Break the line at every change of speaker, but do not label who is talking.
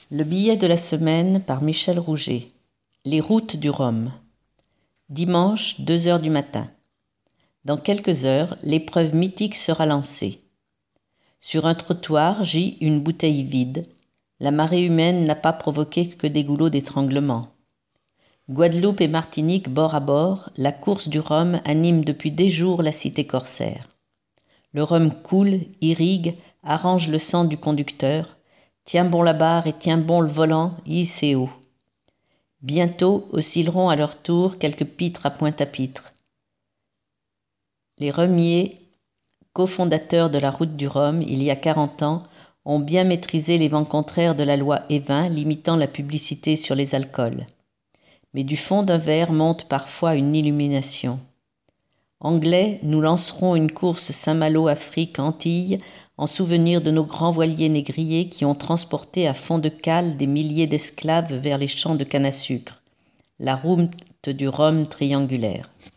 Le billet de la semaine par Michel Rouget. Les routes du Rhum. Dimanche, 2 heures du matin. Dans quelques heures, l'épreuve mythique sera lancée. Sur un trottoir gît une bouteille vide. La marée humaine n'a pas provoqué que des goulots d'étranglement. Guadeloupe et Martinique bord à bord, la course du rhum anime depuis des jours la cité corsaire. Le rhum coule, irrigue, arrange le sang du conducteur, tient bon la barre et tient bon le volant, hisse et haut. Bientôt oscilleront à leur tour quelques pitres à Pointe-à-Pitre. Les rhummiers, cofondateurs de la route du rhum il y a 40 ans, ont bien maîtrisé les vents contraires de la loi Évin limitant la publicité sur les alcools. Mais du fond d'un verre monte parfois une illumination. Anglais, nous lancerons une course Saint-Malo Afrique-Antilles en souvenir de nos grands voiliers négriers qui ont transporté à fond de cale des milliers d'esclaves vers les champs de canne à sucre. La route du rhum triangulaire.